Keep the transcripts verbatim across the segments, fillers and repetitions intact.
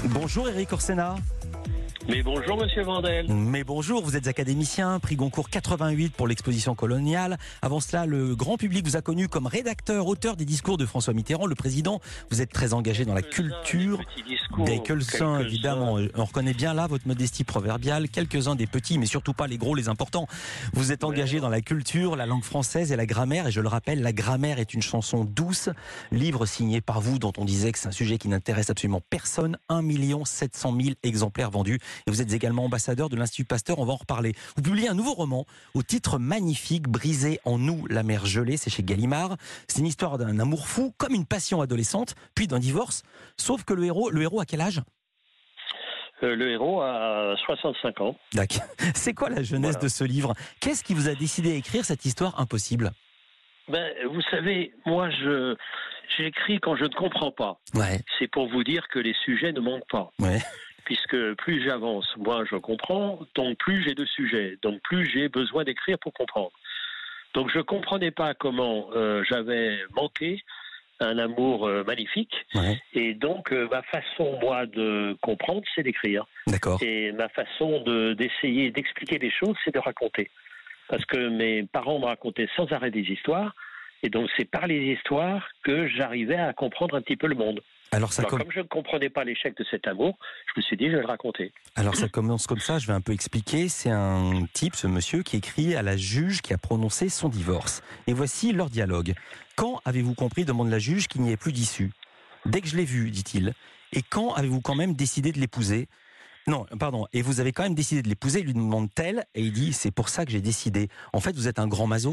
Bonjour Éric Orsena. Mais bonjour Monsieur Vandel. Mais bonjour, vous êtes académicien, prix Goncourt quatre-vingt-huit pour l'exposition coloniale. Avant cela, le grand public vous a connu comme rédacteur, auteur des discours de François Mitterrand, le président. Vous êtes très engagé dans la culture. Des quelques-uns, évidemment. On reconnaît bien là votre modestie proverbiale. Quelques-uns des petits, mais surtout pas les gros, les importants. Vous êtes engagé dans la culture, la langue française et la grammaire. Et je le rappelle, la grammaire est une chanson douce. Livre signé par vous, dont on disait que c'est un sujet qui n'intéresse absolument personne. un million sept cent mille exemplaires vendus. Et vous êtes également ambassadeur de l'Institut Pasteur, on va en reparler. Vous publiez un nouveau roman au titre magnifique, Briser en nous la mer gelée, c'est chez Gallimard. C'est une histoire d'un amour fou, comme une passion adolescente, puis d'un divorce. Sauf que le héros, le héros à quel âge ? euh, Le héros a soixante-cinq ans. D'accord. C'est quoi la jeunesse voilà. de ce livre ? Qu'est-ce qui vous a décidé à écrire cette histoire impossible ? Ben, vous savez, moi, je j'écris quand je ne comprends pas. Ouais. C'est pour vous dire que les sujets ne manquent pas. Ouais. Puisque plus j'avance, moins je comprends, donc plus j'ai de sujets, donc plus j'ai besoin d'écrire pour comprendre. Donc je ne comprenais pas comment euh, j'avais manqué un amour euh, magnifique, ouais. et donc euh, ma façon, moi, de comprendre, c'est d'écrire. D'accord. Et ma façon de, d'essayer d'expliquer les choses, c'est de raconter. Parce que mes parents me racontaient sans arrêt des histoires, et donc c'est par les histoires que j'arrivais à comprendre un petit peu le monde. Alors, ça Alors com... comme je ne comprenais pas l'échec de cet amour, je me suis dit, je vais le raconter. Alors ça commence comme ça, je vais un peu expliquer. C'est un type, ce monsieur, qui écrit à la juge qui a prononcé son divorce. Et voici leur dialogue. « Quand avez-vous compris, demande la juge, qu'il n'y ait plus d'issue ? Dès que je l'ai vu, dit-il. Et quand avez-vous quand même décidé de l'épouser ? Non, pardon. Et vous avez quand même décidé de l'épouser, lui demande-t-elle. Et il dit, c'est pour ça que j'ai décidé. En fait, vous êtes un grand maso ?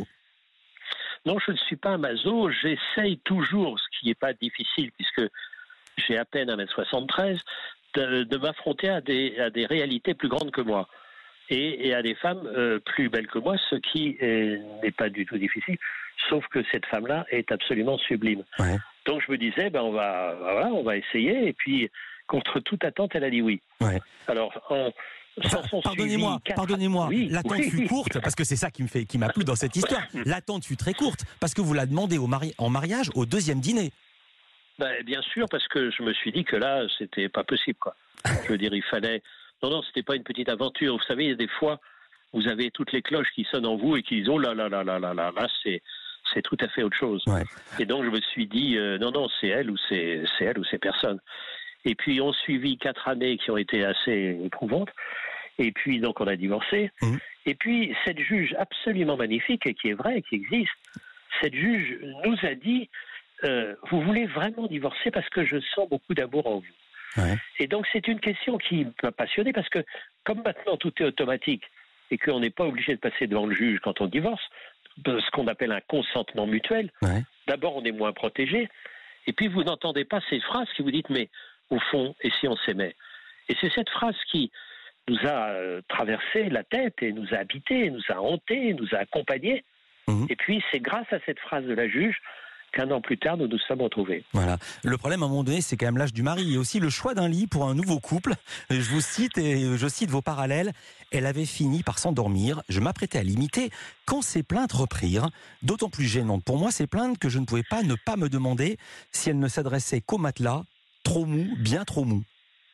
Non, je ne suis pas un maso. J'essaye toujours, ce qui n'est pas difficile, puisque j'ai à peine un mètre soixante-treize, de, de m'affronter à des, à des réalités plus grandes que moi. Et, et à des femmes euh, plus belles que moi, ce qui est, n'est pas du tout difficile, sauf que cette femme-là est absolument sublime. Ouais. Donc je me disais, ben on va, voilà, on va essayer, et puis contre toute attente, elle a dit oui. Ouais. Alors, en, enfin, pardonnez-moi, quatre... pardonnez-moi, oui, l'attente oui. fut courte, parce que c'est ça qui me fait, qui m'a plu dans cette histoire. L'attente fut très courte, parce que vous la demandez au mari, en mariage au deuxième dîner. Ben, bien sûr, parce que je me suis dit que là, c'était pas possible, quoi. Je veux dire, il fallait... Non, non, c'était pas une petite aventure. Vous savez, il y a des fois, vous avez toutes les cloches qui sonnent en vous et qui disent, oh là là là là là là, là, c'est, c'est tout à fait autre chose. Ouais. Et donc, je me suis dit, euh, non, non, c'est elle ou c'est, c'est elle ou c'est personne. Et puis, on suivi quatre années qui ont été assez éprouvantes. Et puis, donc, on a divorcé. Mmh. Et puis, cette juge absolument magnifique, et qui est vraie, qui existe, cette juge nous a dit, Euh, vous voulez vraiment divorcer parce que je sens beaucoup d'amour en vous. Ouais. Et donc c'est une question qui m'a passionné parce que comme maintenant tout est automatique et qu'on n'est pas obligé de passer devant le juge quand on divorce, ce qu'on appelle un consentement mutuel, ouais. D'abord on est moins protégé et puis vous n'entendez pas ces phrases qui vous dites mais au fond et si on s'aimait. Et c'est cette phrase qui nous a euh, traversé la tête et nous a habité, nous a hanté, nous a accompagnés. Mmh. Et puis c'est grâce à cette phrase de la juge qu'un an plus tard, nous nous sommes retrouvés. Voilà. Le problème, à un moment donné, c'est quand même l'âge du mari et aussi le choix d'un lit pour un nouveau couple. Je vous cite et je cite vos parallèles. Elle avait fini par s'endormir. Je m'apprêtais à l'imiter quand ces plaintes reprirent. D'autant plus gênantes pour moi, ces plaintes que je ne pouvais pas ne pas me demander si elles ne s'adressaient qu'au matelas, trop mou, bien trop mou.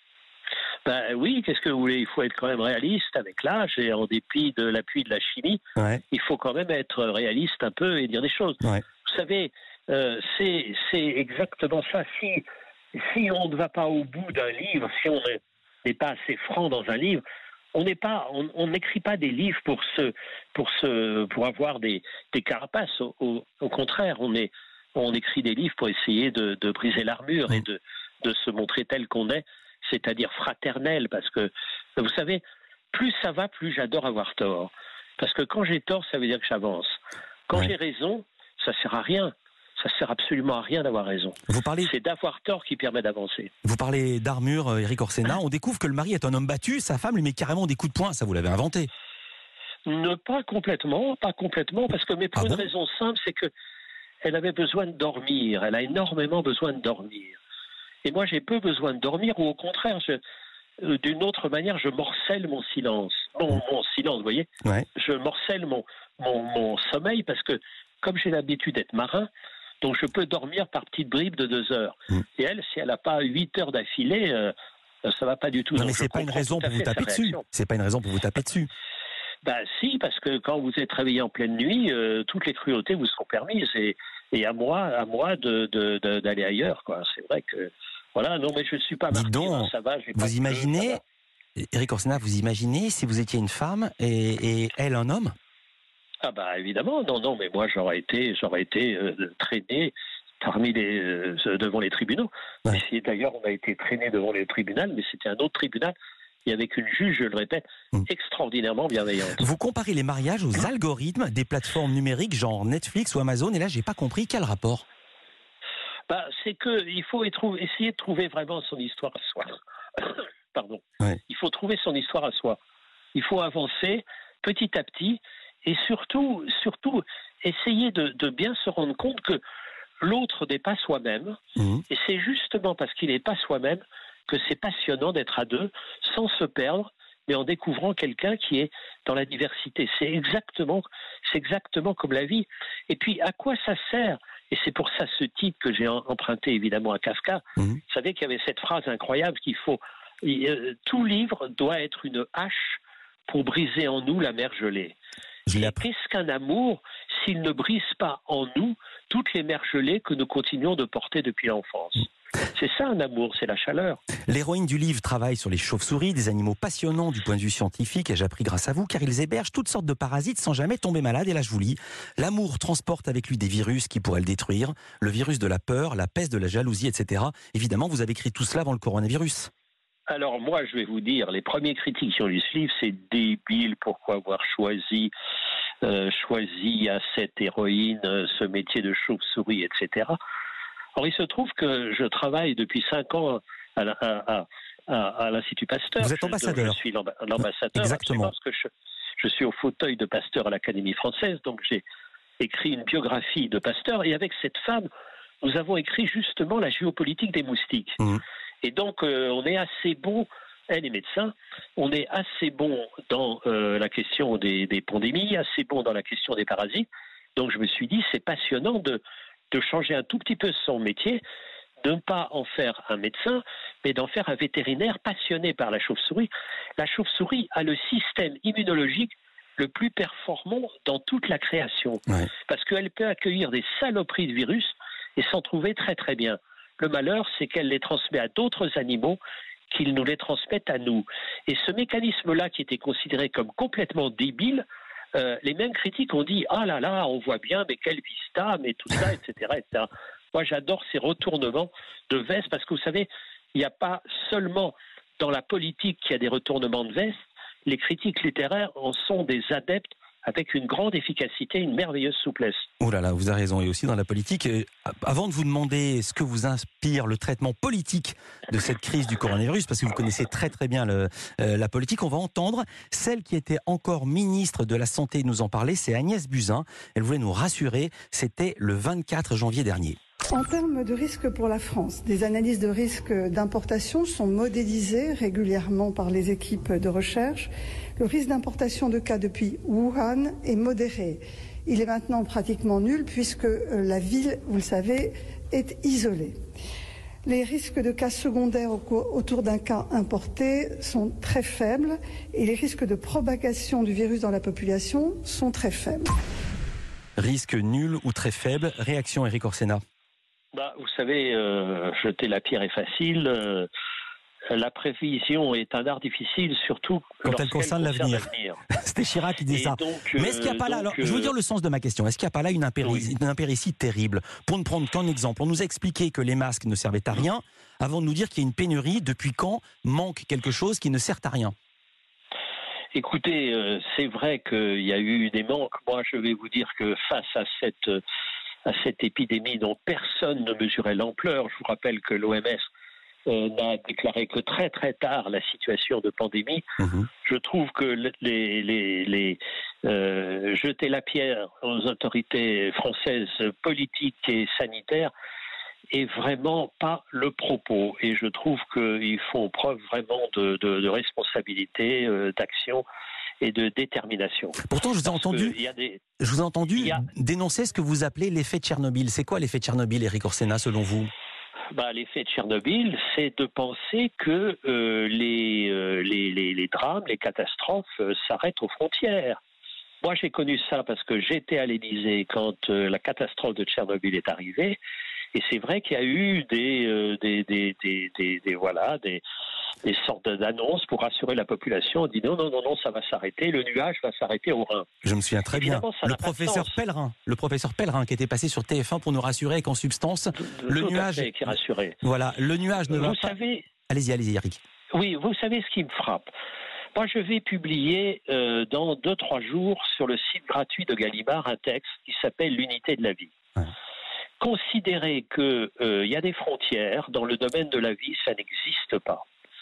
Ben oui, qu'est-ce que vous voulez ? Il faut être quand même réaliste avec l'âge et en dépit de l'appui de la chimie, ouais. Il faut quand même être réaliste un peu et dire des choses. Ouais. Vous savez, Euh, c'est, c'est exactement ça. Si, si on ne va pas au bout d'un livre, si on n'est pas assez franc dans un livre, on n'est pas, on n'écrit pas des livres pour se, pour se, pour avoir des, des carapaces. Au, au, au contraire, on est, on écrit des livres pour essayer de, de briser l'armure et de, de se montrer tel qu'on est, c'est-à-dire fraternel. Parce que vous savez, plus ça va, plus j'adore avoir tort. Parce que quand j'ai tort, ça veut dire que j'avance. Quand ouais. j'ai raison, ça sert à rien. Ça sert absolument à rien d'avoir raison. Vous parlez... C'est d'avoir tort qui permet d'avancer. Vous parlez d'armure, Éric Orsena. On découvre que le mari est un homme battu, sa femme lui met carrément des coups de poing. Ça, vous l'avez inventé. Ne pas complètement, pas complètement, parce que mais pour ah une bon raison simple, c'est que elle avait besoin de dormir. Elle a énormément besoin de dormir. Et moi, j'ai peu besoin de dormir, ou au contraire, je, euh, d'une autre manière, je morcelle mon silence. Mon, mon silence, vous voyez. Ouais. Je morcelle mon, mon, mon sommeil parce que, comme j'ai l'habitude d'être marin, donc je peux dormir par petites bribes de deux heures. Mmh. Et elle, si elle n'a pas huit heures d'affilée, euh, Ça va pas du tout. Non, mais c'est pas une raison pour vous taper dessus. C'est pas une raison pour vous taper dessus. Bah si, parce que quand vous êtes réveillé en pleine nuit, euh, toutes les cruautés vous seront permises. Et, et à moi, à moi de, de, de, d'aller ailleurs, quoi. C'est vrai que voilà. Non, mais je ne suis pas marqué. Donc, ça va. Vous imaginez, Éric Orsena, vous imaginez si vous étiez une femme et, et elle un homme? Ah bah évidemment, non, non, mais moi j'aurais été, j'aurais été euh, traîné parmi les euh, devant les tribunaux. Ouais. Et d'ailleurs, on a été traîné devant les tribunaux, mais c'était un autre tribunal. Et avec une juge, je le répète, mmh. extraordinairement bienveillante. Vous comparez les mariages aux algorithmes des plateformes numériques genre Netflix ou Amazon, et là, j'ai pas compris quel rapport. Bah, c'est que il faut essayer de trouver vraiment son histoire à soi. Pardon. Ouais. Il faut trouver son histoire à soi. Il faut avancer petit à petit et surtout, surtout essayer de, de bien se rendre compte que l'autre n'est pas soi-même. Mmh. Et c'est justement parce qu'il n'est pas soi-même que c'est passionnant d'être à deux, sans se perdre, mais en découvrant quelqu'un qui est dans la diversité. C'est exactement, c'est exactement comme la vie. Et puis, à quoi ça sert? Et c'est pour ça ce titre que j'ai emprunté évidemment à Kafka. Mmh. Vous savez qu'il y avait cette phrase incroyable qu'il faut... Euh, tout livre doit être une hache pour briser en nous la mer gelée. Qu'est-ce qu'un amour s'il ne brise pas en nous toutes les mers gelées que nous continuons de porter depuis l'enfance? C'est ça un amour, c'est la chaleur. L'héroïne du livre travaille sur les chauves-souris, des animaux passionnants du point de vue scientifique, ai-je appris grâce à vous, car ils hébergent toutes sortes de parasites sans jamais tomber malade. Et là, je vous lis, l'amour transporte avec lui des virus qui pourraient le détruire, le virus de la peur, la peste de la jalousie, et cetera. Évidemment, vous avez écrit tout cela avant le coronavirus. Alors moi, je vais vous dire, les premiers critiques qui ont lu ce livre, c'est débile, pourquoi avoir choisi, euh, choisi à cette héroïne euh, ce métier de chauve-souris, et cetera. Or, il se trouve que je travaille depuis cinq ans à, à, à, à, à l'Institut Pasteur. Vous êtes ambassadeur. Je, je suis l'ambassadeur. Exactement. Parce que je, je suis au fauteuil de Pasteur à l'Académie française, donc j'ai écrit une biographie de Pasteur. Et avec cette femme, nous avons écrit justement la géopolitique des moustiques. Mmh. Et donc, euh, on est assez bon, elle est médecin, on est assez bon dans euh, la question des, des pandémies, assez bon dans la question des parasites. Donc, je me suis dit, c'est passionnant de... de changer un tout petit peu son métier, de ne pas en faire un médecin, mais d'en faire un vétérinaire passionné par la chauve-souris. La chauve-souris a le système immunologique le plus performant dans toute la création, ouais. parce qu'elle peut accueillir des saloperies de virus et s'en trouver très très bien. Le malheur, c'est qu'elle les transmet à d'autres animaux qu'ils nous les transmettent à nous. Et ce mécanisme-là, qui était considéré comme complètement débile, Euh, les mêmes critiques ont dit « Ah là là, on voit bien, mais quelle vista, mais tout ça, et cetera et cetera » Moi, j'adore ces retournements de veste parce que vous savez, il n'y a pas seulement dans la politique qu'il y a des retournements de veste, les critiques littéraires en sont des adeptes avec une grande efficacité, une merveilleuse souplesse. Oh là là, vous avez raison. Et aussi dans la politique, euh, avant de vous demander ce que vous inspire le traitement politique de cette crise du coronavirus, parce que vous connaissez très très bien le, euh, la politique, on va entendre celle qui était encore ministre de la Santé nous en parler, c'est Agnès Buzyn. Elle voulait nous rassurer, c'était le vingt-quatre janvier dernier. En termes de risque pour la France, des analyses de risque d'importation sont modélisées régulièrement par les équipes de recherche. Le risque d'importation de cas depuis Wuhan est modéré. Il est maintenant pratiquement nul puisque la ville, vous le savez, est isolée. Les risques de cas secondaires autour d'un cas importé sont très faibles et les risques de propagation du virus dans la population sont très faibles. Risque nul ou très faible. Réaction Éric Orsena. Bah, vous savez, euh, jeter la pierre est facile. Euh, la prévision est un art difficile, surtout quand elle concerne l'avenir. C'était Chirac qui disait ça. Donc, euh, Mais est-ce qu'il n'y a pas là, alors, euh... je veux dire le sens de ma question, est-ce qu'il n'y a pas là une impéritie, oui. une impéritie terrible? Pour ne prendre qu'un exemple, on nous a expliqué que les masques ne servaient à rien, avant de nous dire qu'il y a une pénurie. Depuis quand manque quelque chose qui ne sert à rien? Écoutez, euh, c'est vrai qu'il y a eu des manques. Moi, je vais vous dire que face à cette... à cette épidémie dont personne ne mesurait l'ampleur. Je vous rappelle que l'O M S euh, n'a déclaré que très très tard la situation de pandémie. Mmh. Je trouve que les, les, les euh, jeter la pierre aux autorités françaises politiques et sanitaires est vraiment pas le propos. Et je trouve qu'ils font preuve vraiment de, de, de responsabilité, euh, d'action et de détermination. Pourtant, je vous ai entendu, des... je vous ai entendu a... dénoncer ce que vous appelez l'effet Tchernobyl. C'est quoi l'effet Tchernobyl, Éric Orsena, selon vous? bah, l'effet de Tchernobyl, c'est de penser que euh, les, euh, les, les, les drames, les catastrophes euh, s'arrêtent aux frontières. Moi, j'ai connu ça parce que j'étais à l'Élysée quand euh, la catastrophe de Tchernobyl est arrivée. Et c'est vrai qu'il y a eu des, euh, des, des, des, des, des, voilà, des, des sortes d'annonces pour rassurer la population. On dit non, non, non, non, ça va s'arrêter, le nuage va s'arrêter au Rhin. Je me souviens très bien. Le professeur Pellerin, le professeur Pellerin qui était passé sur T F un pour nous rassurer qu'en substance, de, le tout nuage. À fait, qui rassurait. Voilà, le nuage ne vous va pas. Savez, allez-y, allez-y, Eric. Oui, vous savez ce qui me frappe. Moi, je vais publier euh, dans deux, trois jours sur le site gratuit de Gallimard un texte qui s'appelle L'unité de la vie. Ouais. Considérer qu'il euh, y a des frontières dans le domaine de la vie, ça n'existe pas.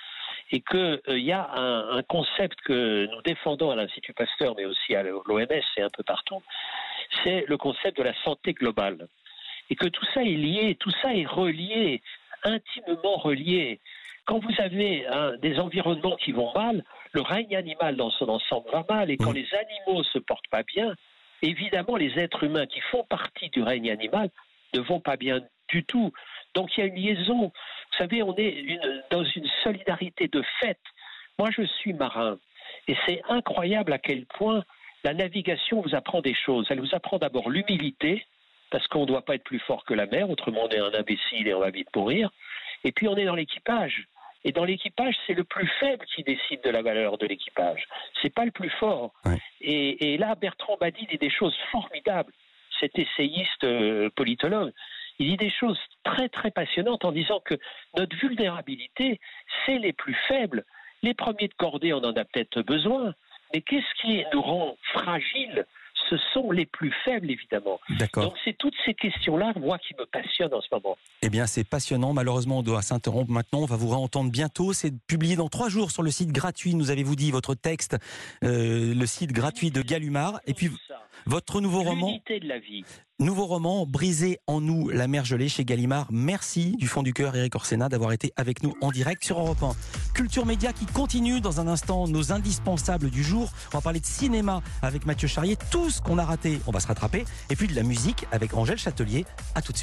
Et qu'il euh, y a un, un concept que nous défendons à l'Institut Pasteur, mais aussi à l'O M S et un peu partout, c'est le concept de la santé globale. Et que tout ça est lié, tout ça est relié, intimement relié. Quand vous avez hein, des environnements qui vont mal, le règne animal dans son ensemble va mal. Et quand les animaux se portent pas bien, évidemment, les êtres humains qui font partie du règne animal ne vont pas bien du tout. Donc il y a une liaison. Vous savez, on est une, dans une solidarité de fait. Moi, je suis marin. Et c'est incroyable à quel point la navigation vous apprend des choses. Elle vous apprend d'abord l'humilité, parce qu'on ne doit pas être plus fort que la mer, autrement on est un imbécile et on va vite mourir. Et puis on est dans l'équipage. Et dans l'équipage, c'est le plus faible qui décide de la valeur de l'équipage. C'est pas le plus fort. Ouais. Et, et là, Bertrand Badi dit des choses formidables. Cet essayiste euh, politologue, il dit des choses très très passionnantes en disant que notre vulnérabilité, c'est les plus faibles. Les premiers de cordée, on en a peut-être besoin. Mais qu'est-ce qui nous rend fragiles ? Ce sont les plus faibles, évidemment. D'accord. Donc c'est toutes ces questions-là, moi, qui me passionnent en ce moment. Eh bien, c'est passionnant. Malheureusement, on doit s'interrompre maintenant. On va vous réentendre bientôt. C'est publié dans trois jours sur le site gratuit, nous avez-vous dit, votre texte, euh, le site gratuit de Gallimard. Et puis, votre nouveau roman... L'unité de la vie. Nouveau roman, Briser en nous la mer gelée chez Gallimard. Merci du fond du cœur, Éric Orsena, d'avoir été avec nous en direct sur Europe un. Culture Média qui continue dans un instant nos indispensables du jour. On va parler de cinéma avec Mathieu Charrier. Tout ce qu'on a raté, on va se rattraper. Et puis de la musique avec Angèle Châtelier. À tout de suite.